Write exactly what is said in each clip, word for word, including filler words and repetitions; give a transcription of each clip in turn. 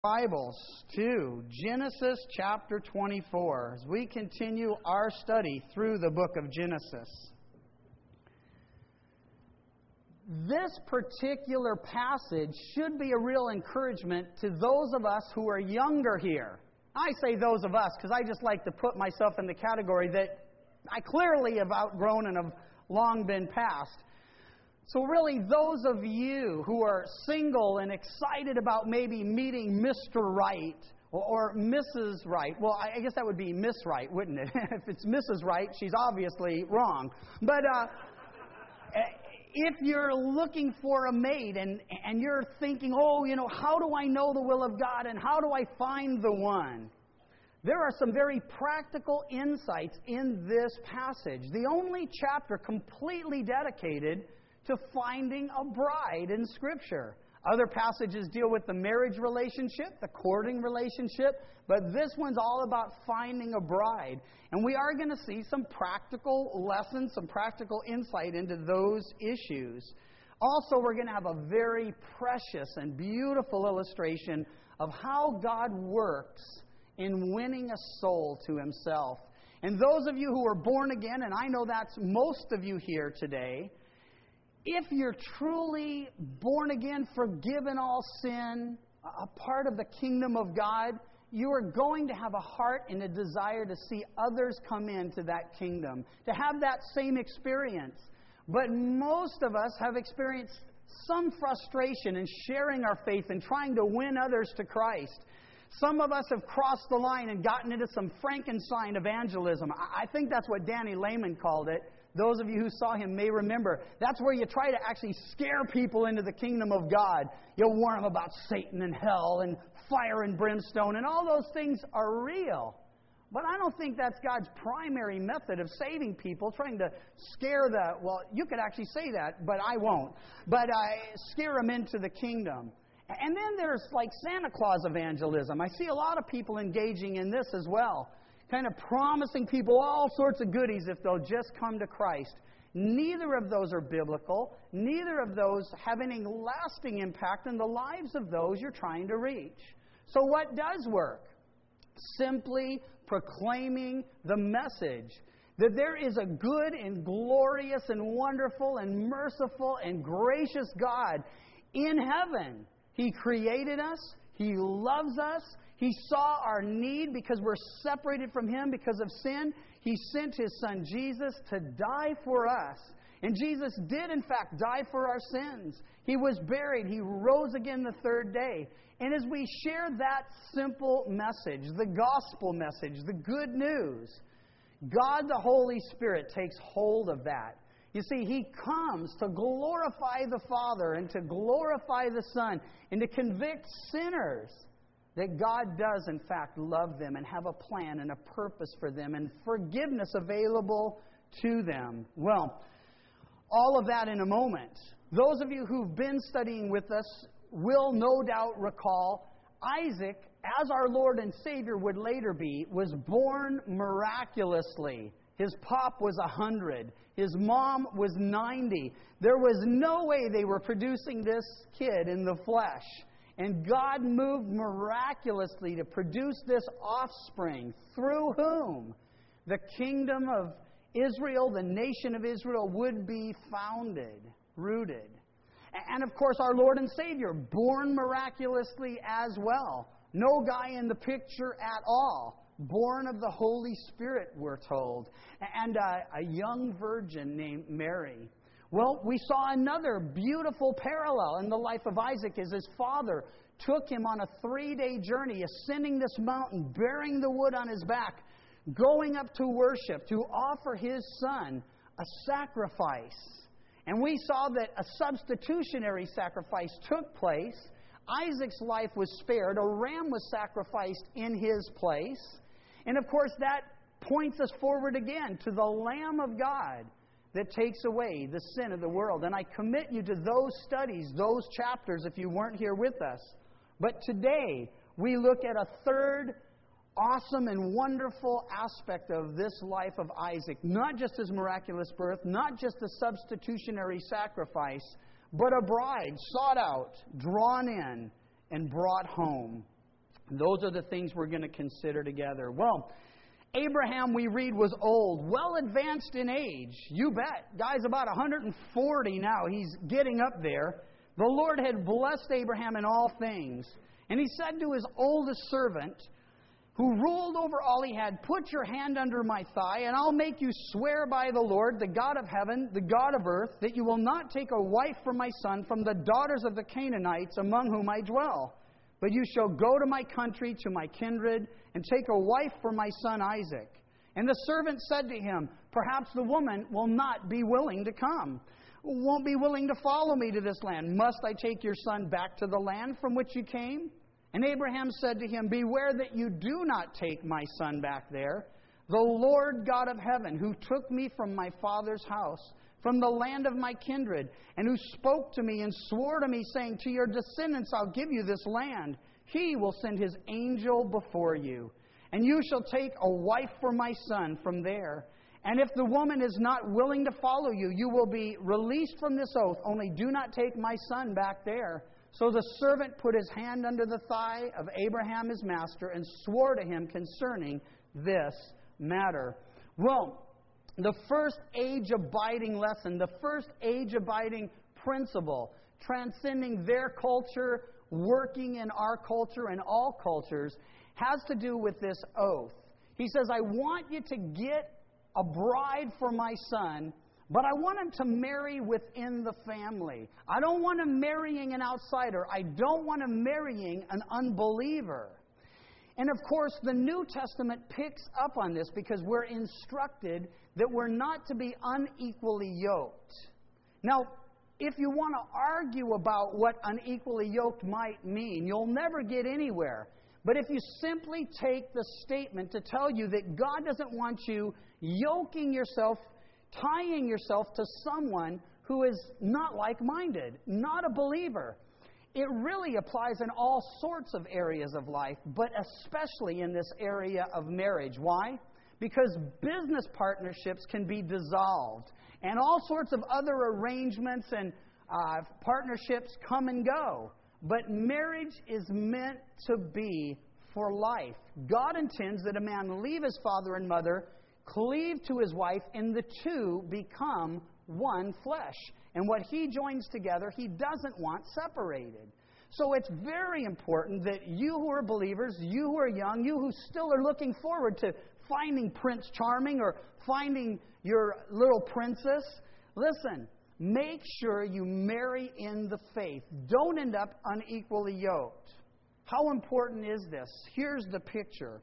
Bibles to Genesis chapter twenty-four as we continue our study through the book of Genesis. This particular passage should be a real encouragement to those of us who are younger here. I say those of us because I just like to put myself in the category that I clearly have outgrown and have long been past. So really, those of you who are single and excited about maybe meeting Mister Right or, or Missus Right, well, I guess that would be Miss Right, wouldn't it? If it's Missus Right, she's obviously wrong. But uh, if you're looking for a mate and, and you're thinking, oh, you know, how do I know the will of God and how do I find the one? There are some very practical insights in this passage. The only chapter completely dedicated to finding a bride in Scripture. Other passages deal with the marriage relationship, the courting relationship, but this one's all about finding a bride. And we are going to see some practical lessons, some practical insight into those issues. Also, we're going to have a very precious and beautiful illustration of how God works in winning a soul to Himself. And those of you who are born again, and I know that's most of you here today, if you're truly born again, forgiven all sin, a part of the kingdom of God, you are going to have a heart and a desire to see others come into that kingdom, to have that same experience. But most of us have experienced some frustration in sharing our faith and trying to win others to Christ. Some of us have crossed the line and gotten into some Frankenstein evangelism. I think that's what Danny Lehman called it. Those of you who saw him may remember. That's where you try to actually scare people into the kingdom of God. You'll warn them about Satan and hell and fire and brimstone, and all those things are real. But I don't think that's God's primary method of saving people, trying to scare the, well, you could actually say that, but I won't. But uh, scare them into the kingdom. And then there's like Santa Claus evangelism. I see a lot of people engaging in this as well, kind of promising people all sorts of goodies if they'll just come to Christ. Neither of those are biblical. Neither of those have any lasting impact in the lives of those you're trying to reach. So what does work? Simply proclaiming the message that there is a good and glorious and wonderful and merciful and gracious God in heaven. He created us. He loves us. He saw our need because we're separated from Him because of sin. He sent His Son Jesus to die for us. And Jesus did, in fact, die for our sins. He was buried. He rose again the third day. And as we share that simple message, the gospel message, the good news, God the Holy Spirit takes hold of that. You see, He comes to glorify the Father and to glorify the Son and to convict sinners that God does, in fact, love them and have a plan and a purpose for them and forgiveness available to them. Well, all of that in a moment. Those of you who've been studying with us will no doubt recall Isaac, as our Lord and Savior would later be, was born miraculously. His pop was a hundred. His mom was ninety. There was no way they were producing this kid in the flesh. And God moved miraculously to produce this offspring through whom the kingdom of Israel, the nation of Israel, would be founded, rooted. And of course, our Lord and Savior, born miraculously as well. No guy in the picture at all. Born of the Holy Spirit, we're told. And uh, a young virgin named Mary. Well, we saw another beautiful parallel in the life of Isaac as his father took him on a three-day journey, ascending this mountain, bearing the wood on his back, going up to worship, to offer his son a sacrifice. And we saw that a substitutionary sacrifice took place. Isaac's life was spared. A ram was sacrificed in his place. And of course, that points us forward again to the Lamb of God that takes away the sin of the world. And I commit you to those studies, those chapters, if you weren't here with us. But today, we look at a third awesome and wonderful aspect of this life of Isaac. Not just his miraculous birth, not just a substitutionary sacrifice, but a bride sought out, drawn in, and brought home. Those are the things we're going to consider together. Well, Abraham, we read, was old, well advanced in age. You bet. Guy's about one hundred forty now. He's getting up there. The Lord had blessed Abraham in all things. And He said to His oldest servant, who ruled over all he had, put your hand under my thigh, and I'll make you swear by the Lord, the God of heaven, the God of earth, that you will not take a wife for my son from the daughters of the Canaanites among whom I dwell. But you shall go to my country, to my kindred, and take a wife for my son Isaac. And the servant said to him, perhaps the woman will not be willing to come, won't be willing to follow me to this land. Must I take your son back to the land from which you came? And Abraham said to him, beware that you do not take my son back there. The Lord God of heaven, who took me from my father's house, from the land of my kindred, and who spoke to me and swore to me, saying, to your descendants I'll give you this land. He will send His angel before you, and you shall take a wife for my son from there. And if the woman is not willing to follow you, you will be released from this oath. Only do not take my son back there. So the servant put his hand under the thigh of Abraham his master and swore to him concerning this matter. Well, the first age-abiding lesson, the first age-abiding principle, transcending their culture, working in our culture and all cultures, has to do with this oath. He says, I want you to get a bride for my son, but I want him to marry within the family. I don't want him marrying an outsider. I don't want him marrying an unbeliever. And of course, the New Testament picks up on this because we're instructed that we're not to be unequally yoked. Now, if you want to argue about what unequally yoked might mean, you'll never get anywhere. But if you simply take the statement to tell you that God doesn't want you yoking yourself, tying yourself to someone who is not like-minded, not a believer, it really applies in all sorts of areas of life, but especially in this area of marriage. Why? Because business partnerships can be dissolved, and all sorts of other arrangements and uh, partnerships come and go. But marriage is meant to be for life. God intends that a man leave his father and mother, cleave to his wife, and the two become one flesh. And what He joins together, He doesn't want separated. So it's very important that you who are believers, you who are young, you who still are looking forward to finding Prince Charming or finding your little princess, listen, make sure you marry in the faith. Don't end up unequally yoked. How important is this? Here's the picture.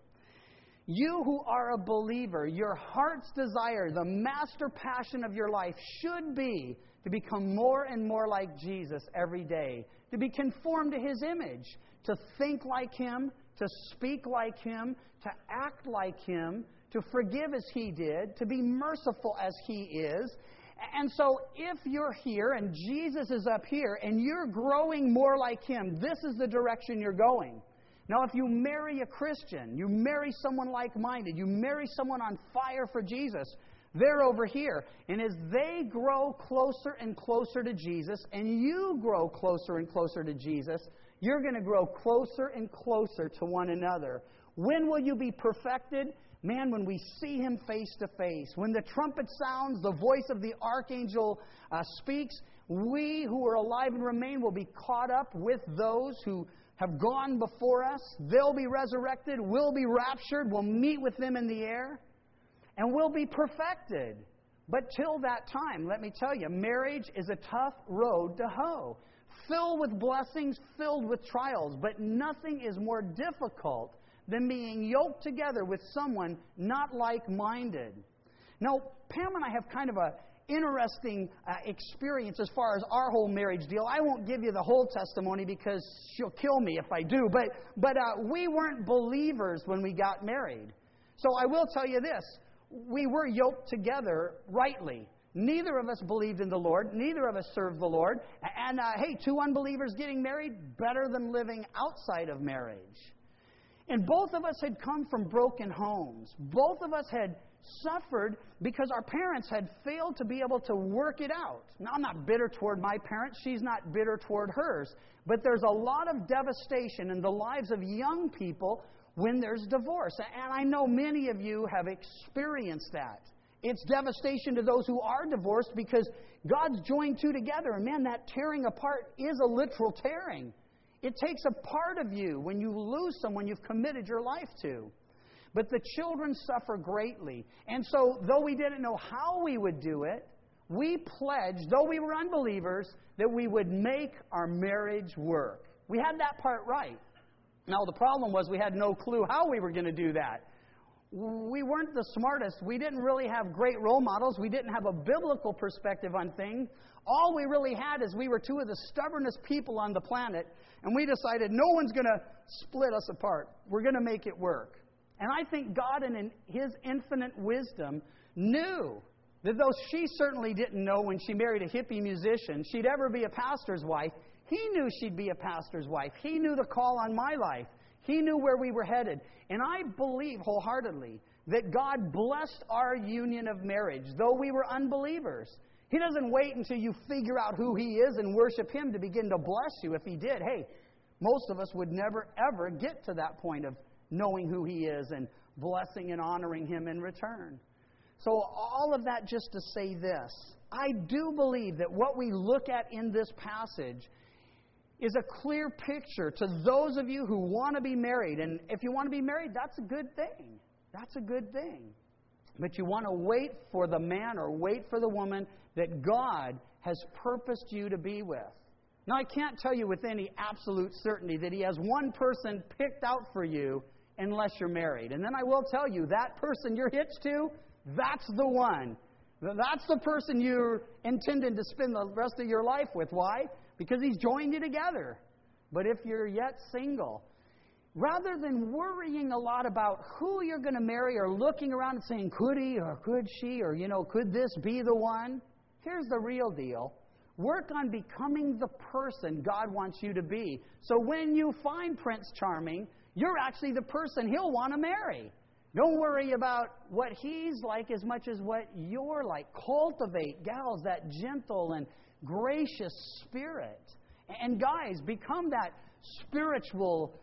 You who are a believer, your heart's desire, the master passion of your life should be to become more and more like Jesus every day, to be conformed to His image, to think like Him, to speak like Him, to act like Him, to forgive as He did, to be merciful as He is. And so if you're here and Jesus is up here and you're growing more like Him, this is the direction you're going. Now, if you marry a Christian, you marry someone like-minded, you marry someone on fire for Jesus, they're over here. And as they grow closer and closer to Jesus, and you grow closer and closer to Jesus, you're going to grow closer and closer to one another. When will you be perfected? Man, when we see Him face to face. When the trumpet sounds, the voice of the archangel uh, speaks, we who are alive and remain will be caught up with those who have gone before us. They'll be resurrected. We'll be raptured. We'll meet with them in the air. And we'll be perfected. But till that time, let me tell you, marriage is a tough road to hoe. Filled with blessings, filled with trials. But nothing is more difficult than being yoked together with someone not like-minded. Now, Pam and I have kind of a interesting uh, experience as far as our whole marriage deal. I won't give you the whole testimony because she'll kill me if I do. But but uh, we weren't believers when we got married. So I will tell you this. We were yoked together rightly. Neither of us believed in the Lord. Neither of us served the Lord. And uh, hey, two unbelievers getting married, better than living outside of marriage. And both of us had come from broken homes. Both of us had suffered because our parents had failed to be able to work it out. Now, I'm not bitter toward my parents. She's not bitter toward hers. But there's a lot of devastation in the lives of young people when there's divorce. And I know many of you have experienced that. It's devastation to those who are divorced because God's joined two together. And man, that tearing apart is a literal tearing. It takes a part of you when you lose someone you've committed your life to. But the children suffer greatly. And so, though we didn't know how we would do it, we pledged, though we were unbelievers, that we would make our marriage work. We had that part right. Now, the problem was we had no clue how we were going to do that. We weren't the smartest. We didn't really have great role models. We didn't have a biblical perspective on things. All we really had is we were two of the stubbornest people on the planet, and we decided no one's going to split us apart. We're going to make it work. And I think God, in His infinite wisdom, knew that though she certainly didn't know when she married a hippie musician she'd ever be a pastor's wife, He knew she'd be a pastor's wife. He knew the call on my life. He knew where we were headed. And I believe wholeheartedly that God blessed our union of marriage, though we were unbelievers. He doesn't wait until you figure out who He is and worship Him to begin to bless you. If He did, hey, most of us would never, ever get to that point of knowing who He is and blessing and honoring Him in return. So all of that just to say this. I do believe that what we look at in this passage is a clear picture to those of you who want to be married. And if you want to be married, that's a good thing. That's a good thing. But you want to wait for the man or wait for the woman that God has purposed you to be with. Now, I can't tell you with any absolute certainty that He has one person picked out for you unless you're married. And then I will tell you, that person you're hitched to, that's the one. That's the person you're intended to spend the rest of your life with. Why? Because He's joined you together. But if you're yet single, rather than worrying a lot about who you're going to marry or looking around and saying, could he or could she or, you know, could this be the one? Here's the real deal. Work on becoming the person God wants you to be. So when you find Prince Charming, you're actually the person He'll want to marry. Don't worry about what he's like as much as what you're like. Cultivate, gals, that gentle and gracious spirit. And guys, become that spiritual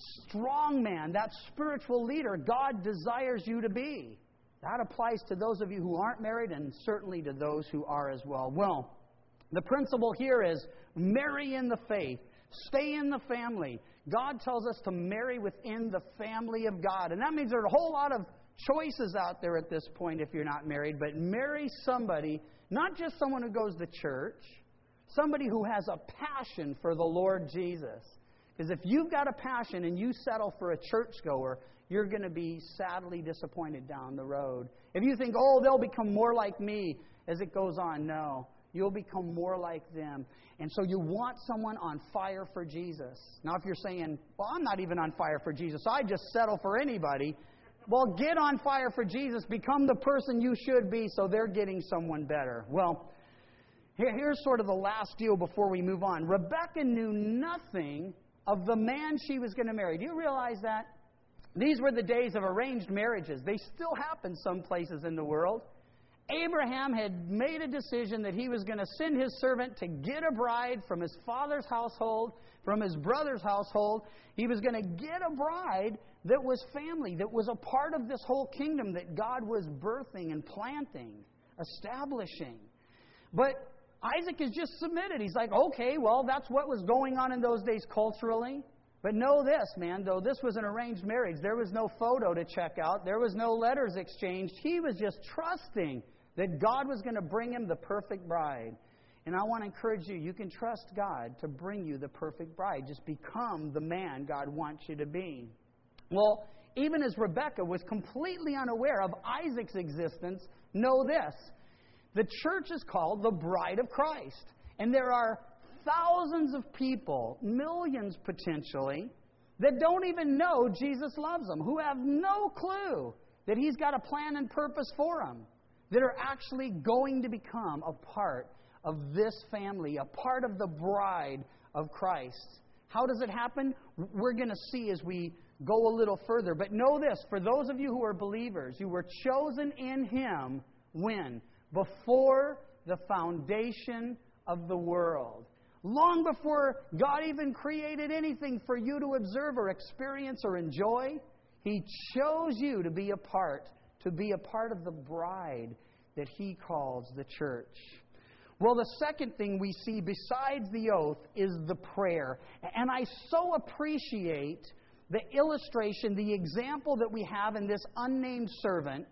strong man, that spiritual leader God desires you to be. That applies to those of you who aren't married and certainly to those who are as well. Well, the principle here is marry in the faith. Stay in the family. God tells us to marry within the family of God. And that means there are a whole lot of choices out there at this point if you're not married. But marry somebody, not just someone who goes to church, somebody who has a passion for the Lord Jesus. Because if you've got a passion and you settle for a churchgoer, you're going to be sadly disappointed down the road. If you think, oh, they'll become more like me as it goes on, no. You'll become more like them. And so you want someone on fire for Jesus. Now, if you're saying, well, I'm not even on fire for Jesus, I just settle for anybody. Well, get on fire for Jesus. Become the person you should be so they're getting someone better. Well, here, here's sort of the last deal before we move on. Rebecca knew nothing of the man she was going to marry. Do you realize that? These were the days of arranged marriages. They still happen some places in the world. Abraham had made a decision that he was going to send his servant to get a bride from his father's household, from his brother's household. He was going to get a bride that was family, that was a part of this whole kingdom that God was birthing and planting, establishing. But Isaac is just submitted. He's like, okay, well, that's what was going on in those days culturally. But know this, man, though this was an arranged marriage, there was no photo to check out. There was no letters exchanged. He was just trusting that God was going to bring him the perfect bride. And I want to encourage you, you can trust God to bring you the perfect bride. Just become the man God wants you to be. Well, even as Rebecca was completely unaware of Isaac's existence, know this. The church is called the bride of Christ. And there are thousands of people, millions potentially, that don't even know Jesus loves them, who have no clue that He's got a plan and purpose for them, that are actually going to become a part of this family, a part of the bride of Christ. How does it happen? We're going to see as we go a little further. But know this, for those of you who are believers, you were chosen in Him when? Before the foundation of the world. Long before God even created anything for you to observe or experience or enjoy, He chose you to be a part, to be a part of the bride that He calls the church. Well, the second thing we see besides the oath is the prayer. And I so appreciate the illustration, the example that we have in this unnamed servant,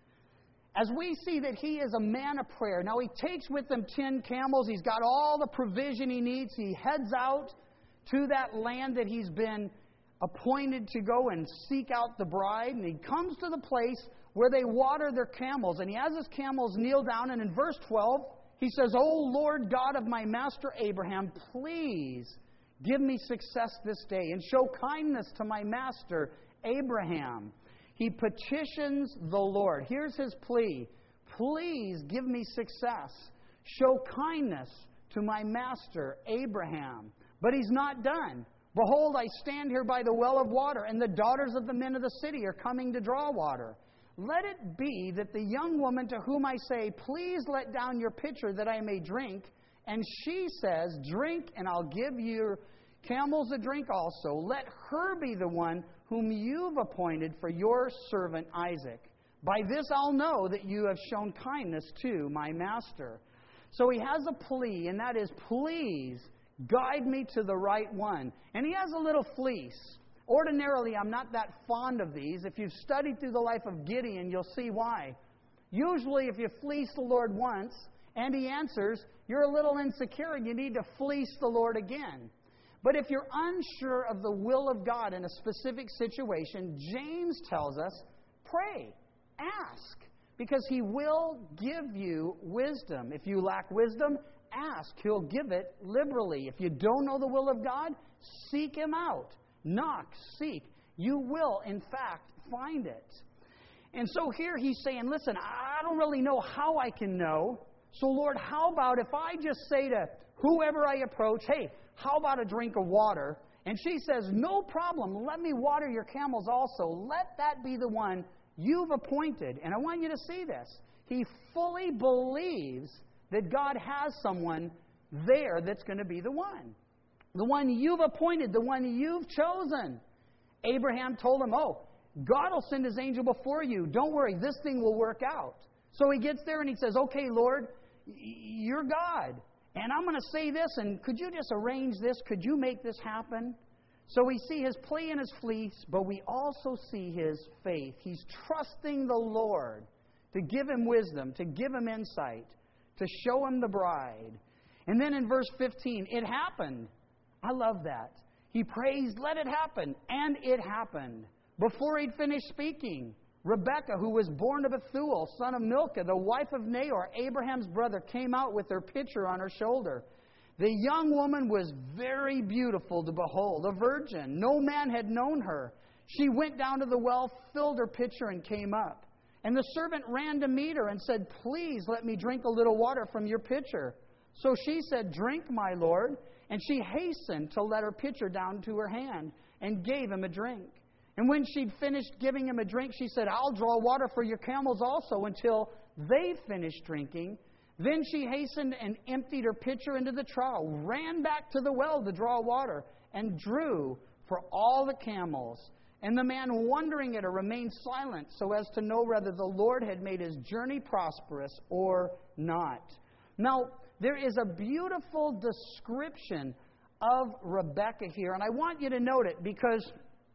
as we see that he is a man of prayer. Now, he takes with him ten camels. He's got all the provision he needs. He heads out to that land that he's been appointed to go and seek out the bride. And he comes to the place where they water their camels. And he has his camels kneel down. And in verse twelve, he says, "O Lord God of my master Abraham, please give me success this day and show kindness to my master Abraham." He petitions the Lord. Here's his plea. Please give me success. Show kindness to my master Abraham. But he's not done. Behold, I stand here by the well of water, and the daughters of the men of the city are coming to draw water. Let it be that the young woman to whom I say, please let down your pitcher that I may drink, and she says, drink, and I'll give your camels a drink also. Let her be the one whom you've appointed for your servant Isaac. By this I'll know that you have shown kindness to my master. So he has a plea, and that is, please guide me to the right one. And he has a little fleece. Ordinarily, I'm not that fond of these. If you've studied through the life of Gideon, you'll see why. Usually, if you fleece the Lord once, and He answers, you're a little insecure and you need to fleece the Lord again. But if you're unsure of the will of God in a specific situation, James tells us, pray, ask, because He will give you wisdom. If you lack wisdom, ask. He'll give it liberally. If you don't know the will of God, seek Him out. Knock, seek. You will, in fact, find it. And so here he's saying, listen, I don't really know how I can know. So Lord, how about if I just say to whoever I approach, hey, how about a drink of water? And she says, no problem. Let me water your camels also. Let that be the one you've appointed. And I want you to see this. He fully believes that God has someone there that's going to be the one. The one you've appointed, the one you've chosen. Abraham told him, oh, God will send His angel before you. Don't worry, this thing will work out. So he gets there and he says, okay, Lord, you're God. And I'm going to say this, and could you just arrange this? Could you make this happen? So we see his plea and his fleece, but we also see his faith. He's trusting the Lord to give him wisdom, to give him insight, to show him the bride. And then in verse fifteen, it happened. I love that. He prays, let it happen. And it happened. Before he'd finished speaking, Rebekah, who was born of Bethuel, son of Milcah, the wife of Nahor, Abraham's brother, came out with her pitcher on her shoulder. The young woman was very beautiful to behold, a virgin. No man had known her. She went down to the well, filled her pitcher, and came up. And the servant ran to meet her and said, please let me drink a little water from your pitcher. So she said, drink, my lord. And she hastened to let her pitcher down to her hand and gave him a drink. And when she'd finished giving him a drink, she said, I'll draw water for your camels also until they finish drinking. Then she hastened and emptied her pitcher into the trough, ran back to the well to draw water, and drew for all the camels. And the man, wondering at her, remained silent so as to know whether the Lord had made his journey prosperous or not. Now, there is a beautiful description of Rebekah here, and I want you to note it because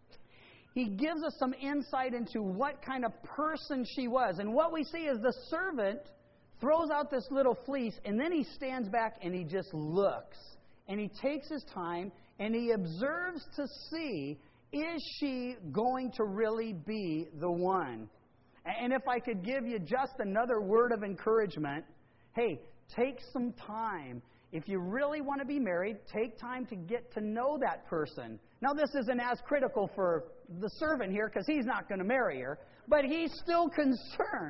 he gives us some insight into what kind of person she was. And what we see is the servant throws out this little fleece, and then he stands back and he just looks. And he takes his time and he observes to see, is she going to really be the one? And if I could give you just another word of encouragement, hey, take some time. If you really want to be married, take time to get to know that person. Now, this isn't as critical for the servant here because he's not going to marry her, but he's still concerned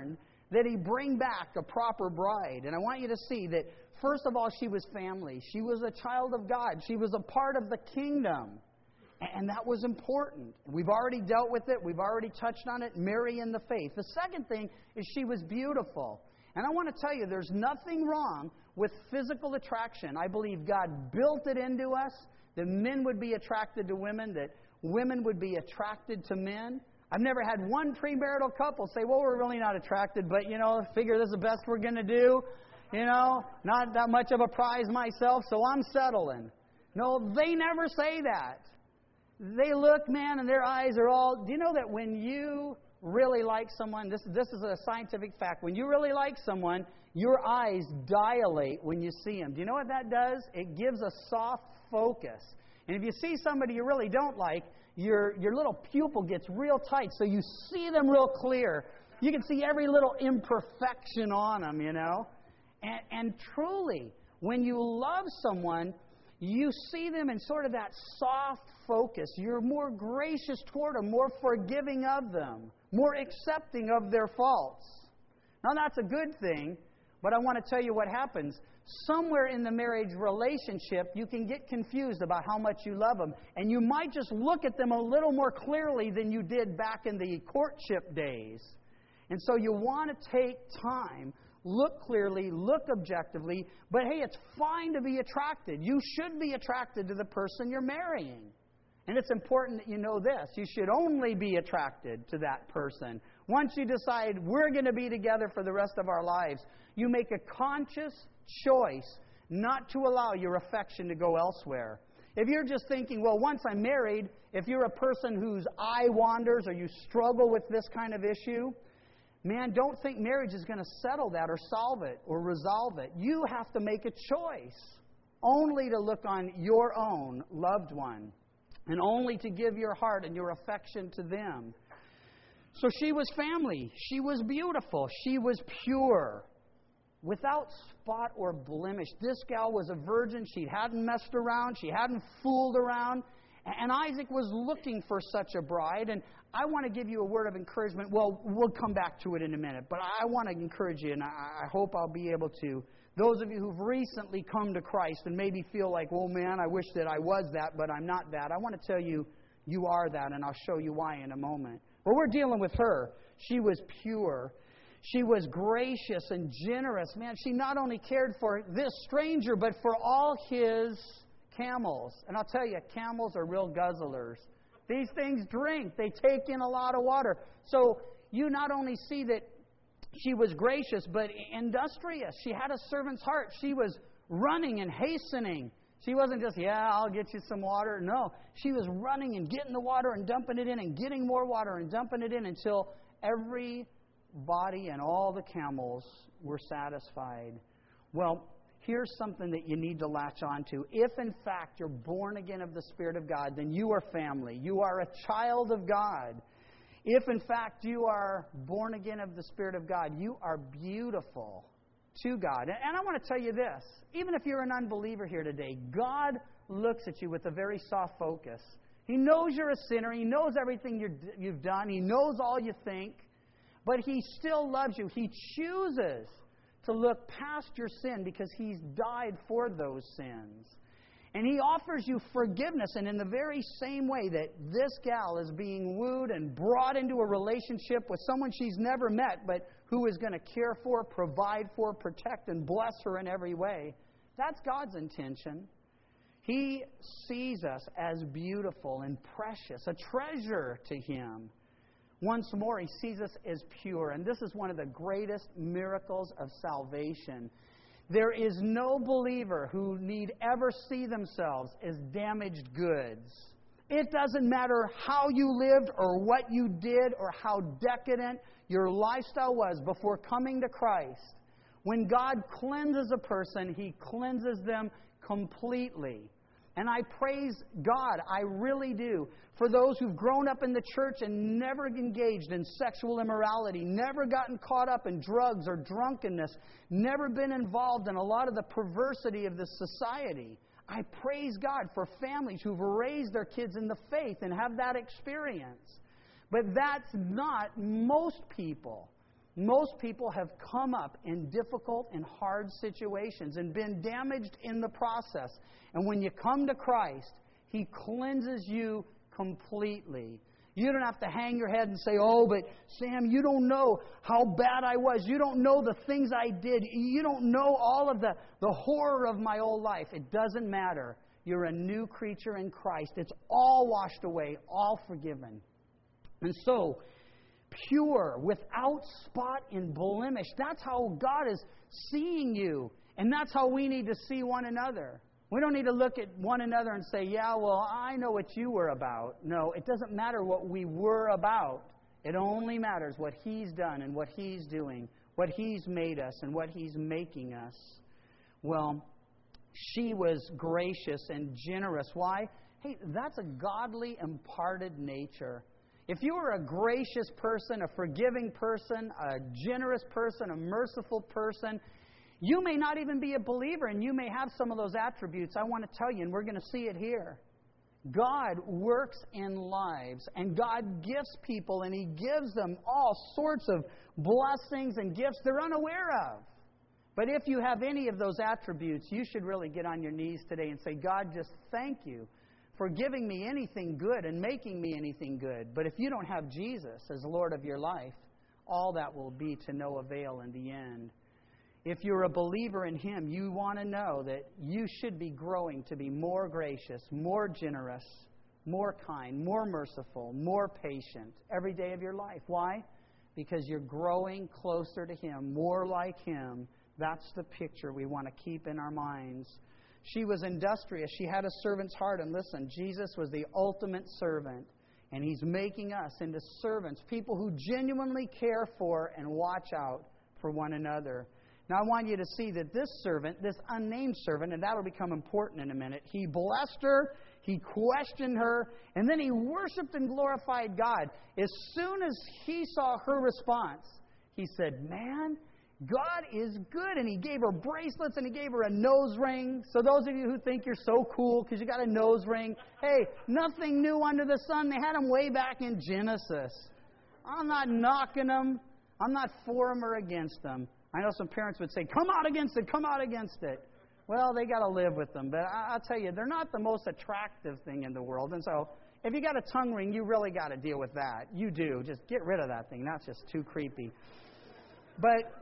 that He bring back a proper bride. And I want you to see that, first of all, she was family. She was a child of God. She was a part of the kingdom. And that was important. We've already dealt with it. We've already touched on it. Mary in the faith. The second thing is she was beautiful. And I want to tell you, there's nothing wrong with physical attraction. I believe God built it into us, that men would be attracted to women, that women would be attracted to men. I've never had one premarital couple say, well, we're really not attracted, but, you know, figure this is the best we're going to do. You know, not that much of a prize myself, so I'm settling. No, they never say that. They look, man, and their eyes are all... Do you know that when you really like someone, this, this is a scientific fact, when you really like someone, your eyes dilate when you see them. Do you know what that does? It gives a soft focus. And if you see somebody you really don't like, your your little pupil gets real tight, so you see them real clear. You can see every little imperfection on them, you know. And, and truly, when you love someone, you see them in sort of that soft focus. You're more gracious toward them, more forgiving of them, more accepting of their faults. Now, that's a good thing, but I want to tell you what happens. Somewhere in the marriage relationship, you can get confused about how much you love them. And you might just look at them a little more clearly than you did back in the courtship days. And so you want to take time, look clearly, look objectively. But hey, it's fine to be attracted. You should be attracted to the person you're marrying. And it's important that you know this. You should only be attracted to that person. Once you decide we're going to be together for the rest of our lives, you make a conscious choice not to allow your affection to go elsewhere. If you're just thinking, well, once I'm married, if you're a person whose eye wanders or you struggle with this kind of issue, man, don't think marriage is going to settle that or solve it or resolve it. You have to make a choice only to look on your own loved one and only to give your heart and your affection to them. So she was family. She was beautiful. She was pure, without spot or blemish. This gal was a virgin. She hadn't messed around. She hadn't fooled around. And Isaac was looking for such a bride. And I want to give you a word of encouragement. Well, we'll come back to it in a minute. But I want to encourage you, and I hope I'll be able to. Those of you who've recently come to Christ and maybe feel like, well, man, I wish that I was that, but I'm not that. I want to tell you, you are that, and I'll show you why in a moment. But we're dealing with her. She was pure. She was gracious and generous. Man, she not only cared for this stranger, but for all his camels. And I'll tell you, camels are real guzzlers. These things drink. They take in a lot of water. So you not only see that she was gracious, but industrious. She had a servant's heart. She was running and hastening. She wasn't just, yeah, I'll get you some water. No, she was running and getting the water and dumping it in and getting more water and dumping it in until every body and all the camels were satisfied. Well, here's something that you need to latch on to. If, in fact, you're born again of the Spirit of God, then you are family. You are a child of God. If, in fact, you are born again of the Spirit of God, you are beautiful to God. And I want to tell you this. Even if you're an unbeliever here today, God looks at you with a very soft focus. He knows you're a sinner. He knows everything you're, you've done. He knows all you think. But He still loves you. He chooses to look past your sin because He's died for those sins. And He offers you forgiveness. And in the very same way that this gal is being wooed and brought into a relationship with someone she's never met, but who is going to care for, provide for, protect, and bless her in every way, that's God's intention. He sees us as beautiful and precious, a treasure to Him. Once more, He sees us as pure. And this is one of the greatest miracles of salvation. There is no believer who need ever see themselves as damaged goods. It doesn't matter how you lived or what you did or how decadent your lifestyle was before coming to Christ. When God cleanses a person, He cleanses them completely. And I praise God, I really do, for those who've grown up in the church and never engaged in sexual immorality, never gotten caught up in drugs or drunkenness, never been involved in a lot of the perversity of this society. I praise God for families who've raised their kids in the faith and have that experience. But that's not most people. Most people have come up in difficult and hard situations and been damaged in the process. And when you come to Christ, He cleanses you completely. You don't have to hang your head and say, oh, but Sam, you don't know how bad I was. You don't know the things I did. You don't know all of the, the horror of my old life. It doesn't matter. You're a new creature in Christ. It's all washed away, all forgiven. And so, pure, without spot and blemish. That's how God is seeing you. And that's how we need to see one another. We don't need to look at one another and say, yeah, well, I know what you were about. No, it doesn't matter what we were about. It only matters what He's done and what He's doing, what He's made us and what He's making us. Well, she was gracious and generous. Why? Hey, that's a godly, imparted nature. If you are a gracious person, a forgiving person, a generous person, a merciful person, you may not even be a believer, and you may have some of those attributes. I want to tell you, and we're going to see it here. God works in lives, and God gifts people, and He gives them all sorts of blessings and gifts they're unaware of. But if you have any of those attributes, you should really get on your knees today and say, God, just thank you for giving me anything good and making me anything good. But if you don't have Jesus as Lord of your life, all that will be to no avail in the end. If you're a believer in Him, you want to know that you should be growing to be more gracious, more generous, more kind, more merciful, more patient every day of your life. Why? Because you're growing closer to Him, more like Him. That's the picture we want to keep in our minds. She was industrious. She had a servant's heart. And listen, Jesus was the ultimate servant. And He's making us into servants, people who genuinely care for and watch out for one another. Now, I want you to see that this servant, this unnamed servant, and that'll become important in a minute, he blessed her, he questioned her, and then he worshiped and glorified God. As soon as he saw her response, he said, man, God is good. And he gave her bracelets and he gave her a nose ring. So those of you who think you're so cool because you got a nose ring, hey, nothing new under the sun. They had them way back in Genesis. I'm not knocking them. I'm not for them or against them. I know some parents would say, come out against it, come out against it. Well, they got to live with them. But I, I'll tell you, they're not the most attractive thing in the world. And so if you got a tongue ring, you really got to deal with that. You do. Just get rid of that thing. That's just too creepy. But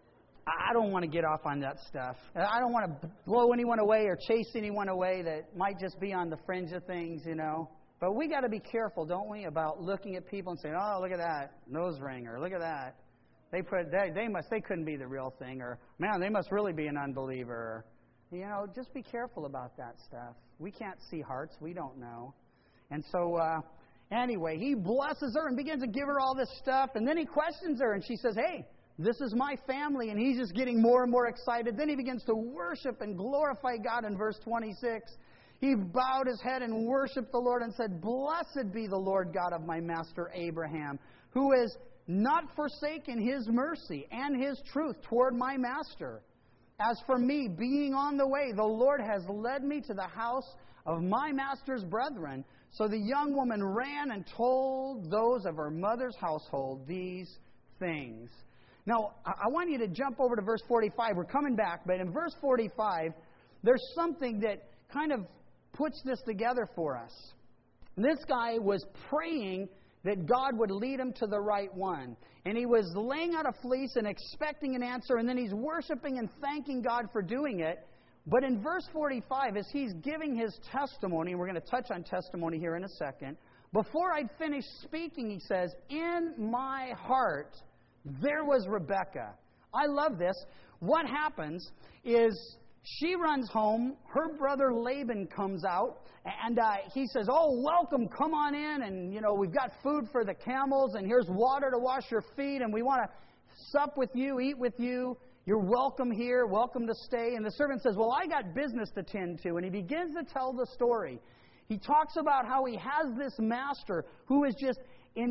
I don't want to get off on that stuff. I don't want to blow anyone away or chase anyone away that might just be on the fringe of things, you know. But we got to be careful, don't we, about looking at people and saying, oh, look at that nose ring, or look at that. They put they, they must they couldn't be the real thing, or man, they must really be an unbeliever. Or, you know, just be careful about that stuff. We can't see hearts, we don't know. And so uh, anyway, he blesses her and begins to give her all this stuff, and then he questions her, and she says, "Hey, this is my family," and he's just getting more and more excited. Then he begins to worship and glorify God in verse twenty-six. He bowed his head and worshiped the Lord and said, "Blessed be the Lord God of my master Abraham, who has not forsaken His mercy and His truth toward my master. As for me, being on the way, the Lord has led me to the house of my master's brethren." So the young woman ran and told those of her mother's household these things. Now, I want you to jump over to verse forty-five. We're coming back, but in verse forty-five, there's something that kind of puts this together for us. This guy was praying that God would lead him to the right one. And he was laying out a fleece and expecting an answer, and then he's worshiping and thanking God for doing it. But in verse forty-five, as he's giving his testimony, and we're going to touch on testimony here in a second, before I'd finished speaking, he says, "In my heart there was Rebekah." I love this. What happens is she runs home, her brother Laban comes out, and uh, he says, "Oh, welcome, come on in, and, you know, we've got food for the camels, and here's water to wash your feet, and we want to sup with you, eat with you. You're welcome here, welcome to stay." And the servant says, "Well, I got business to tend to," and he begins to tell the story. He talks about how he has this master who is just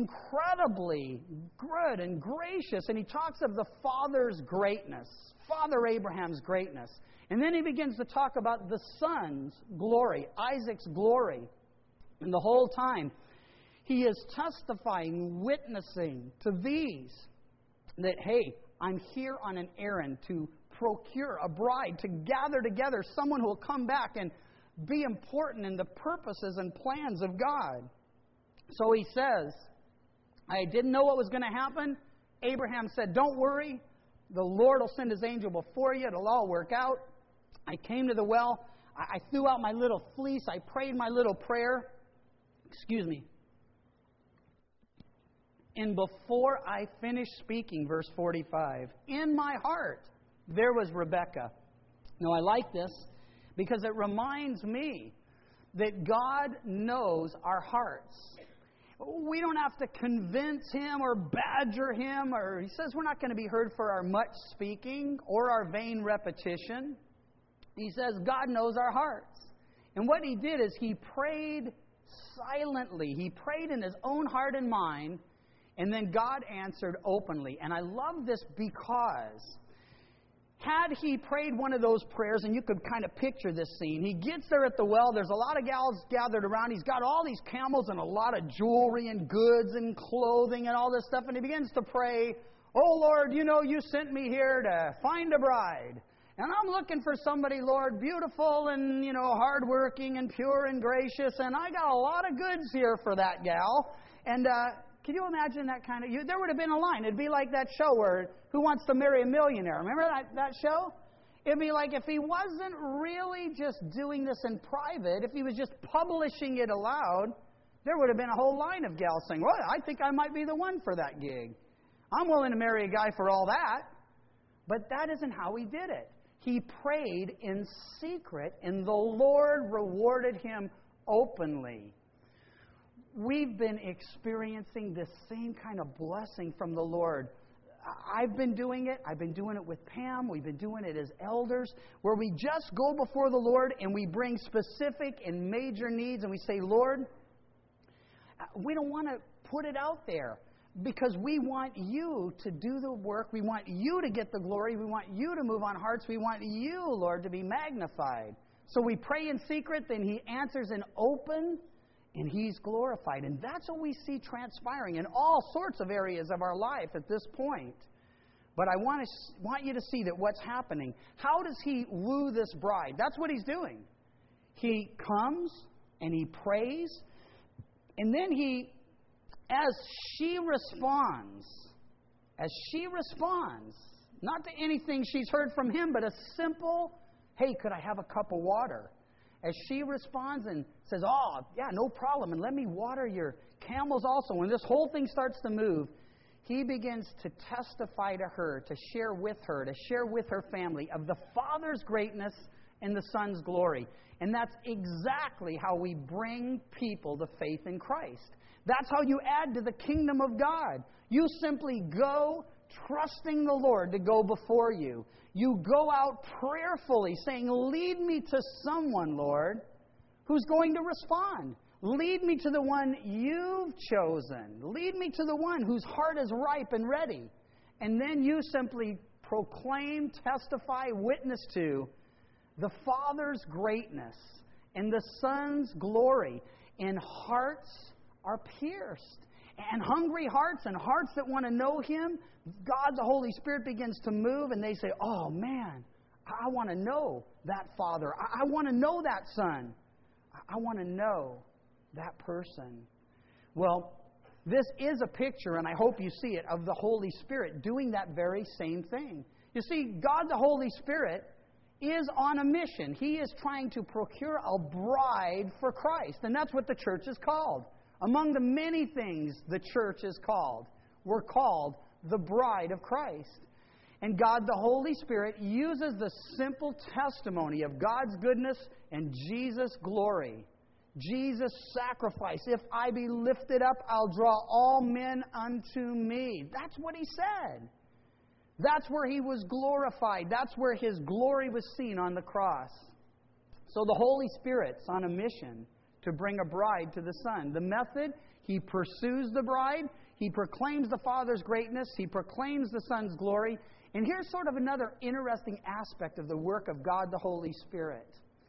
incredibly good and gracious, and he talks of the father's greatness, Father Abraham's greatness. And then he begins to talk about the son's glory, Isaac's glory. And the whole time, he is testifying, witnessing to these, that, hey, I'm here on an errand to procure a bride, to gather together someone who will come back and be important in the purposes and plans of God. So he says, I didn't know what was going to happen. Abraham said, don't worry. The Lord will send His angel before you. It'll all work out. I came to the well. I threw out my little fleece. I prayed my little prayer. Excuse me. And before I finished speaking, verse forty-five, in my heart there was Rebekah. Now I like this because it reminds me that God knows our hearts. We don't have to convince Him or badger Him, or He says we're not going to be heard for our much speaking or our vain repetition. He says God knows our hearts. And what He did is He prayed silently. He prayed in His own heart and mind, and then God answered openly. And I love this because had He prayed one of those prayers, and you could kind of picture this scene, He gets there at the well, there's a lot of gals gathered around, He's got all these camels and a lot of jewelry and goods and clothing and all this stuff, and He begins to pray, oh Lord, you know you sent me here to find a bride. And I'm looking for somebody, Lord, beautiful and, you know, hardworking and pure and gracious. And I got a lot of goods here for that gal. And uh, can you imagine that kind of... You, there would have been a line. It'd be like that show where Who Wants to Marry a Millionaire? Remember that, that show? It'd be like if he wasn't really just doing this in private, if he was just publishing it aloud, there would have been a whole line of gals saying, well, I think I might be the one for that gig. I'm willing to marry a guy for all that. But that isn't how he did it. He prayed in secret, and the Lord rewarded him openly. We've been experiencing this same kind of blessing from the Lord. I've been doing it. I've been doing it with Pam. We've been doing it as elders, where we just go before the Lord and we bring specific and major needs, and we say, Lord, we don't want to put it out there, because we want you to do the work. We want you to get the glory. We want you to move on hearts. We want you, Lord, to be magnified. So we pray in secret, then He answers in open, and He's glorified. And that's what we see transpiring in all sorts of areas of our life at this point. But I want, to, want you to see that what's happening. How does He woo this bride? That's what He's doing. He comes and He prays, and then He... As she responds, as she responds, not to anything she's heard from Him, but a simple, hey, could I have a cup of water? As she responds and says, oh, yeah, no problem, and let me water your camels also. When this whole thing starts to move, He begins to testify to her, to share with her, to share with her family of the Father's greatness and the Son's glory. And that's exactly how we bring people to faith in Christ. That's how you add to the kingdom of God. You simply go trusting the Lord to go before you. You go out prayerfully saying, lead me to someone, Lord, who's going to respond. Lead me to the one you've chosen. Lead me to the one whose heart is ripe and ready. And then you simply proclaim, testify, witness to the Father's greatness and the Son's glory, and hearts are pierced. And hungry hearts and hearts that want to know Him, God, the Holy Spirit, begins to move, and they say, oh man, I want to know that Father. I want to know that Son. I want to know that person. Well, this is a picture, and I hope you see it, of the Holy Spirit doing that very same thing. You see, God the Holy Spirit is on a mission. He is trying to procure a bride for Christ, and that's what the church is called. Among the many things the church is called, we're called the bride of Christ. And God the Holy Spirit uses the simple testimony of God's goodness and Jesus' glory. Jesus' sacrifice. If I be lifted up, I'll draw all men unto me. That's what He said. That's where He was glorified. That's where His glory was seen on the cross. So the Holy Spirit's on a mission to bring a bride to the Son. The method, He pursues the bride. He proclaims the Father's greatness. He proclaims the Son's glory. And here's sort of another interesting aspect of the work of God the Holy Spirit.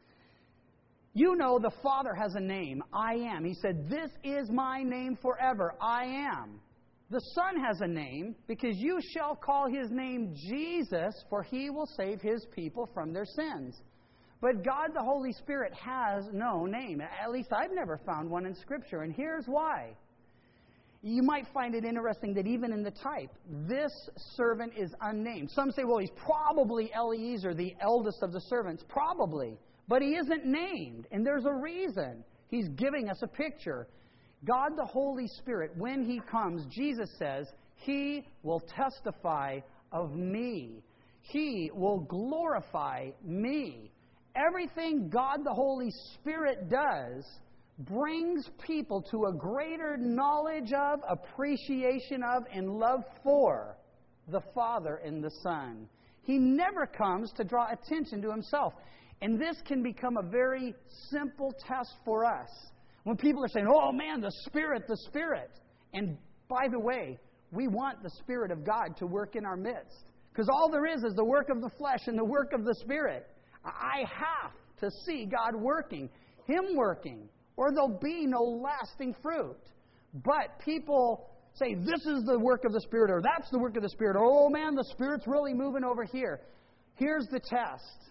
You know the Father has a name, I am. He said, this is my name forever, I am. The Son has a name, because you shall call His name Jesus, for He will save His people from their sins. But God the Holy Spirit has no name. At least I've never found one in Scripture, and here's why. You might find it interesting that even in the type, this servant is unnamed. Some say, well, he's probably Eliezer, the eldest of the servants. Probably. But he isn't named, and there's a reason. He's giving us a picture. God the Holy Spirit, when He comes, Jesus says, He will testify of me. He will glorify me. Everything God the Holy Spirit does brings people to a greater knowledge of, appreciation of, and love for the Father and the Son. He never comes to draw attention to Himself. And this can become a very simple test for us. When people are saying, oh man, the Spirit, the Spirit. And by the way, we want the Spirit of God to work in our midst. Because all there is is the work of the flesh and the work of the Spirit. I have to see God working, Him working, or there'll be no lasting fruit. But people say, this is the work of the Spirit, or that's the work of the Spirit, or oh man, the Spirit's really moving over here. Here's the test.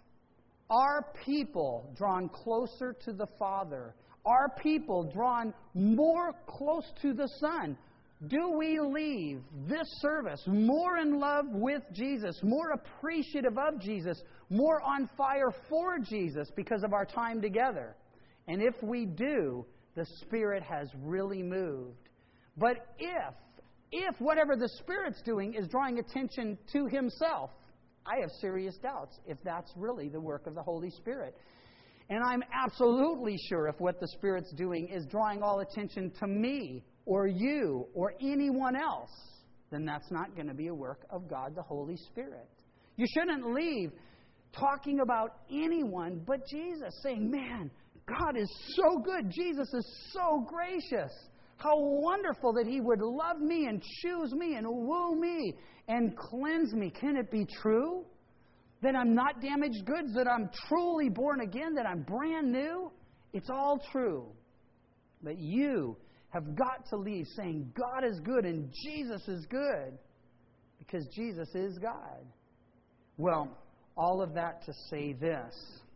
Are people drawn closer to the Father? Are people drawn more close to the Son? Do we leave this service more in love with Jesus, more appreciative of Jesus, more on fire for Jesus because of our time together? And if we do, the Spirit has really moved. But if, if whatever the Spirit's doing is drawing attention to Himself, I have serious doubts if that's really the work of the Holy Spirit. And I'm absolutely sure if what the Spirit's doing is drawing all attention to me or you or anyone else, then that's not going to be a work of God the Holy Spirit. You shouldn't leave talking about anyone but Jesus, saying, man, God is so good. Jesus is so gracious. How wonderful that He would love me and choose me and woo me and cleanse me. Can it be true that I'm not damaged goods, that I'm truly born again, that I'm brand new? It's all true. But you have got to leave saying God is good and Jesus is good, because Jesus is God. Well, all of that to say this.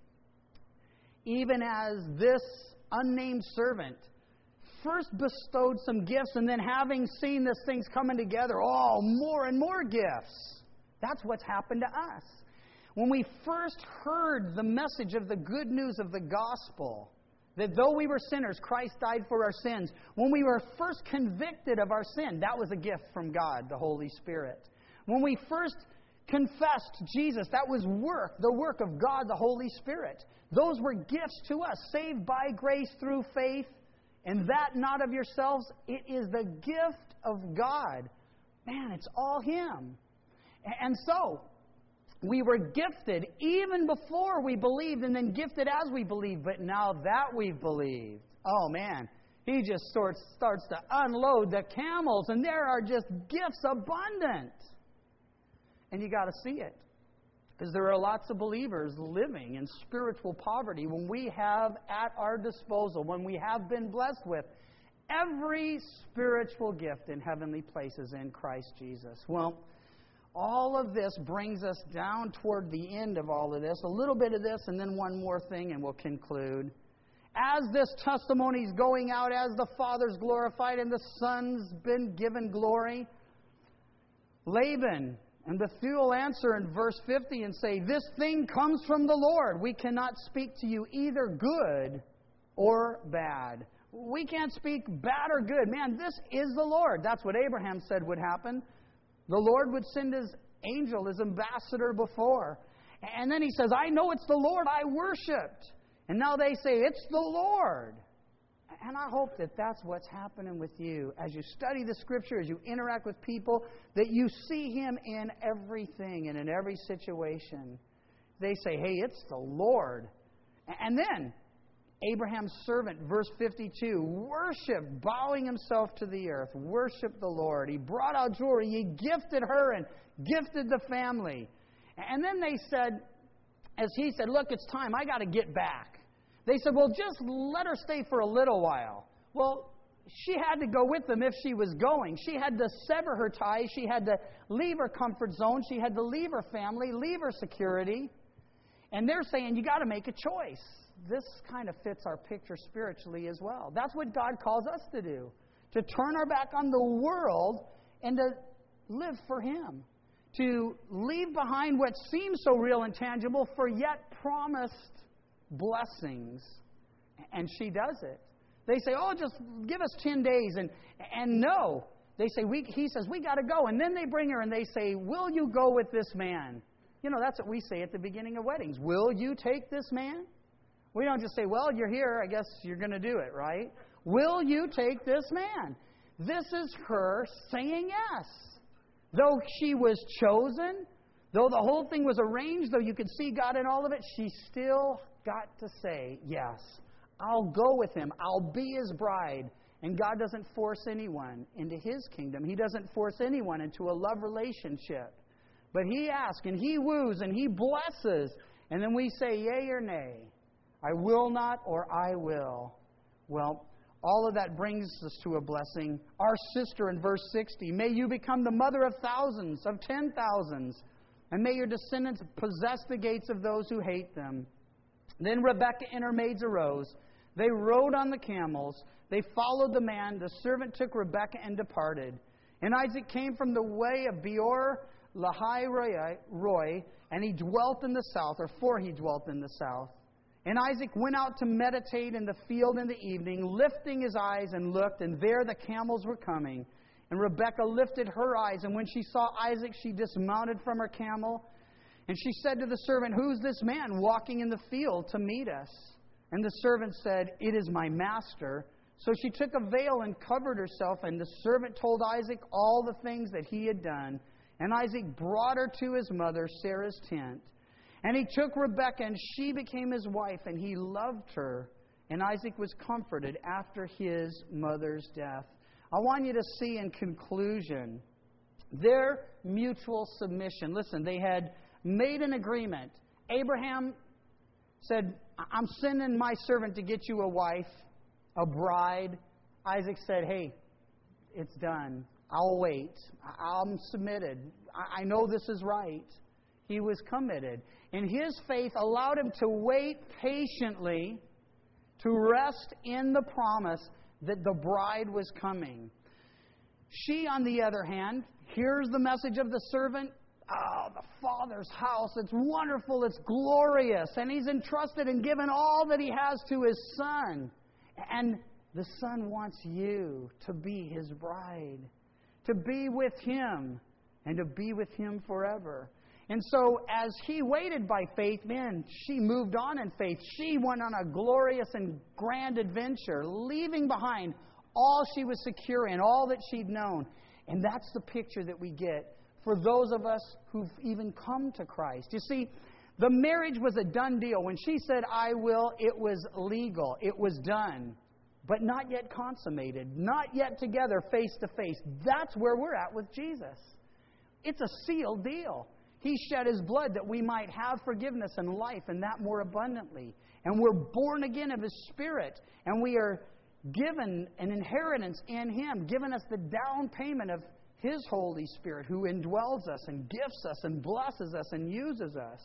Even as this unnamed servant first bestowed some gifts, and then having seen this thing's coming together, oh, more and more gifts. That's what's happened to us. When we first heard the message of the good news of the gospel, that though we were sinners, Christ died for our sins. When we were first convicted of our sin, that was a gift from God, the Holy Spirit. When we first confessed Jesus, that was work, the work of God, the Holy Spirit. Those were gifts to us, saved by grace through faith, and that not of yourselves. It is the gift of God. Man, it's all Him. And so, we were gifted even before we believed, and then gifted as we believed. But now that we've believed, oh man, He just starts, starts to unload the camels, and there are just gifts abundant. And you got to see it. Because there are lots of believers living in spiritual poverty when we have at our disposal, when we have been blessed with every spiritual gift in heavenly places in Christ Jesus. Well, all of this brings us down toward the end of all of this. A little bit of this and then one more thing and we'll conclude. As this testimony is going out, as the Father's glorified and the Son's been given glory, Laban and Bethuel answer in verse fifty and say, this thing comes from the Lord. We cannot speak to you either good or bad. We can't speak bad or good. Man, this is the Lord. That's what Abraham said would happen. The Lord would send His angel, His ambassador before. And then He says, I know it's the Lord I worshipped. And now they say, it's the Lord. And I hope that that's what's happening with you. As you study the Scripture, as you interact with people, that you see Him in everything and in every situation. They say, hey, it's the Lord. And then, Abraham's servant, verse fifty-two, worshiped, bowing himself to the earth, worshiped the Lord. He brought out jewelry. He gifted her and gifted the family. And then they said, as he said, look, it's time. I got to get back. They said, well, just let her stay for a little while. Well, she had to go with them if she was going. She had to sever her ties. She had to leave her comfort zone. She had to leave her family, leave her security. And they're saying, you got to make a choice. This kind of fits our picture spiritually as well. That's what God calls us to do. To turn our back on the world and to live for Him. To leave behind what seems so real and tangible for yet promised blessings. And she does it. They say, oh, just give us ten days. And and no. They say, we, he says, we got to go. And then they bring her and they say, will you go with this man? You know, that's what we say at the beginning of weddings. Will you take this man? We don't just say, well, you're here. I guess you're going to do it, right? Will you take this man? This is her saying yes. Though she was chosen, though the whole thing was arranged, though you could see God in all of it, she still got to say yes. I'll go with him. I'll be his bride. And God doesn't force anyone into his kingdom. He doesn't force anyone into a love relationship. But he asks and he woos and he blesses. And then we say yea or nay. I will not or I will. Well, all of that brings us to a blessing. Our sister in verse sixty, may you become the mother of thousands, of ten thousands. And may your descendants possess the gates of those who hate them. Then Rebekah and her maids arose. They rode on the camels. They followed the man. The servant took Rebekah and departed. And Isaac came from the way of Beor Lahai Roi, and he dwelt in the south, or for he dwelt in the south. And Isaac went out to meditate in the field in the evening, lifting his eyes and looked, and there the camels were coming. And Rebekah lifted her eyes, and when she saw Isaac, she dismounted from her camel. And she said to the servant, who's this man walking in the field to meet us? And the servant said, it is my master. So she took a veil and covered herself, and the servant told Isaac all the things that he had done. And Isaac brought her to his mother, Sarah's tent. And he took Rebekah, and she became his wife, and he loved her. And Isaac was comforted after his mother's death. I want you to see in conclusion their mutual submission. Listen, they had made an agreement. Abraham said, I'm sending my servant to get you a wife, a bride. Isaac said, hey, it's done. I'll wait. I'm submitted. I know this is right. He was committed. And his faith allowed him to wait patiently to rest in the promise that the bride was coming. She, on the other hand, hears the message of the servant. Oh, the Father's house. It's wonderful. It's glorious. And he's entrusted and given all that he has to his son. And the son wants you to be his bride, to be with him, and to be with him forever. And so as he waited by faith, man, she moved on in faith. She went on a glorious and grand adventure, leaving behind all she was secure in, all that she'd known. And that's the picture that we get for those of us who've even come to Christ. You see, the marriage was a done deal. When she said, I will, it was legal. It was done. But not yet consummated. Not yet together face to face. That's where we're at with Jesus. It's a sealed deal. He shed His blood that we might have forgiveness and life, and that more abundantly. And we're born again of His Spirit. And we are given an inheritance in Him, given us the down payment of His Holy Spirit, who indwells us and gifts us and blesses us and uses us.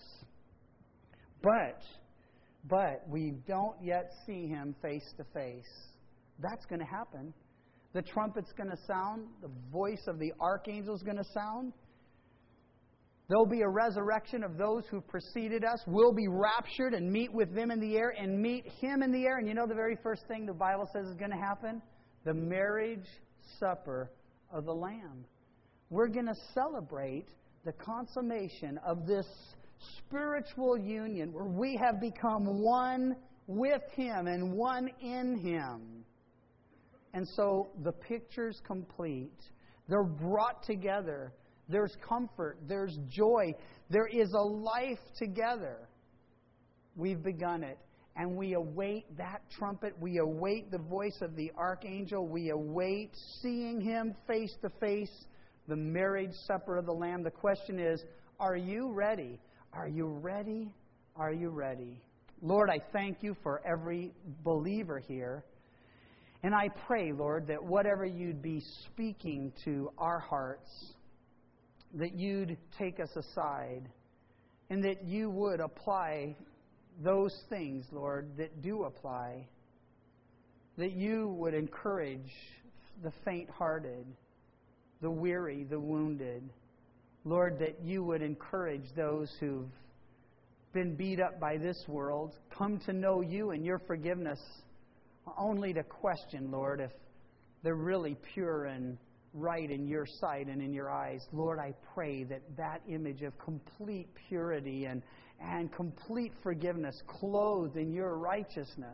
But, but we don't yet see Him face to face. That's going to happen. The trumpet's going to sound. The voice of the archangel is going to sound. There'll be a resurrection of those who preceded us. We'll be raptured and meet with them in the air and meet Him in the air. And you know the very first thing the Bible says is going to happen? The marriage supper of the Lamb. We're going to celebrate the consummation of this spiritual union where we have become one with Him and one in Him. And so the picture's complete. They're brought together. There's comfort. There's joy. There is a life together. We've begun it. And we await that trumpet. We await the voice of the archangel. We await seeing Him face to face, the marriage supper of the Lamb. The question is, are you ready? Are you ready? Are you ready? Lord, I thank You for every believer here. And I pray, Lord, that whatever you'd be speaking to our hearts, that you'd take us aside and that you would apply those things, Lord, that do apply. That you would encourage the faint-hearted, the weary, the wounded. Lord, that you would encourage those who've been beat up by this world, come to know you and your forgiveness, only to question, Lord, if they're really pure and right in your sight and in your eyes. Lord, I pray that that image of complete purity and, and complete forgiveness, clothed in your righteousness,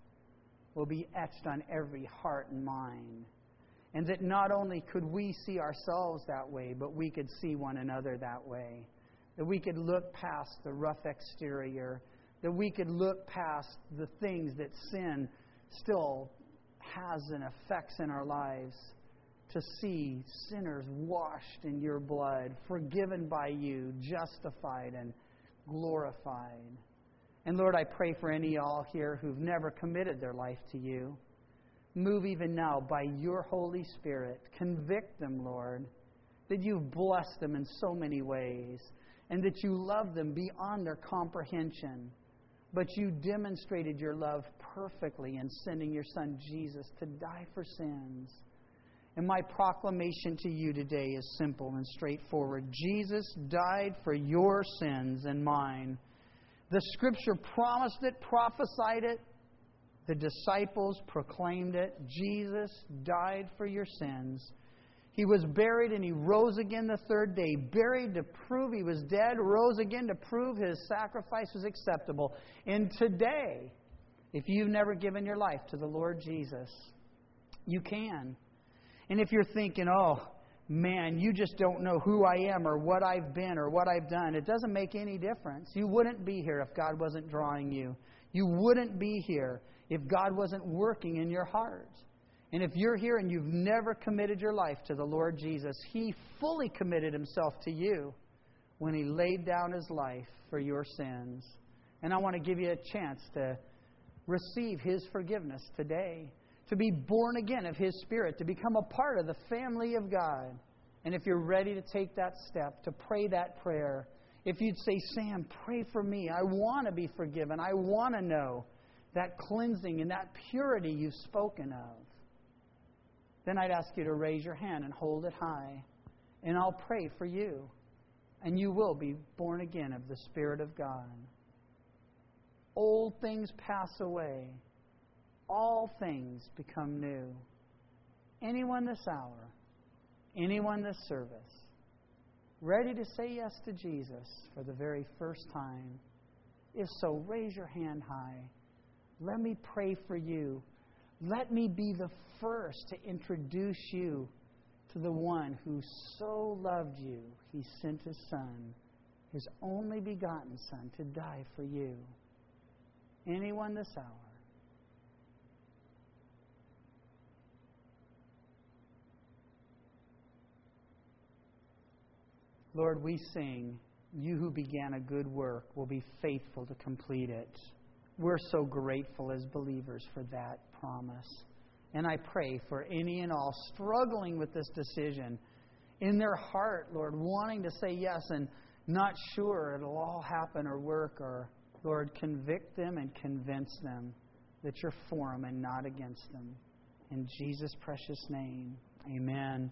will be etched on every heart and mind. And that not only could we see ourselves that way, but we could see one another that way. That we could look past the rough exterior. That we could look past the things that sin still has and affects in our lives, to see sinners washed in your blood, forgiven by you, justified and glorified. And Lord, I pray for any all here who've never committed their life to you. Move even now by your Holy Spirit. Convict them, Lord, that you've blessed them in so many ways and that you love them beyond their comprehension. But you demonstrated your love perfectly in sending your Son Jesus to die for sins. And my proclamation to you today is simple and straightforward. Jesus died for your sins and mine. The Scripture promised it, prophesied it. The disciples proclaimed it. Jesus died for your sins. He was buried and He rose again the third day. Buried to prove He was dead. Rose again to prove His sacrifice was acceptable. And today, if you've never given your life to the Lord Jesus, you can. And if you're thinking, oh, man, you just don't know who I am or what I've been or what I've done, it doesn't make any difference. You wouldn't be here if God wasn't drawing you. You wouldn't be here if God wasn't working in your heart. And if you're here and you've never committed your life to the Lord Jesus, He fully committed Himself to you when He laid down His life for your sins. And I want to give you a chance to receive His forgiveness today, to be born again of His Spirit, to become a part of the family of God. And if you're ready to take that step, to pray that prayer, if you'd say, Sam, pray for me. I want to be forgiven. I want to know that cleansing and that purity you've spoken of. Then I'd ask you to raise your hand and hold it high. And I'll pray for you. And you will be born again of the Spirit of God. Old things pass away. All things become new. Anyone this hour, anyone this service, ready to say yes to Jesus for the very first time? If so, raise your hand high. Let me pray for you. Let me be the first to introduce you to the one who so loved you, He sent His Son, His only begotten Son, to die for you. Anyone this hour? Lord, we sing, you who began a good work will be faithful to complete it. We're so grateful as believers for that promise. And I pray for any and all struggling with this decision in their heart, Lord, wanting to say yes and not sure it'll all happen or work, or, Lord, convict them and convince them that you're for them and not against them. In Jesus' precious name, amen.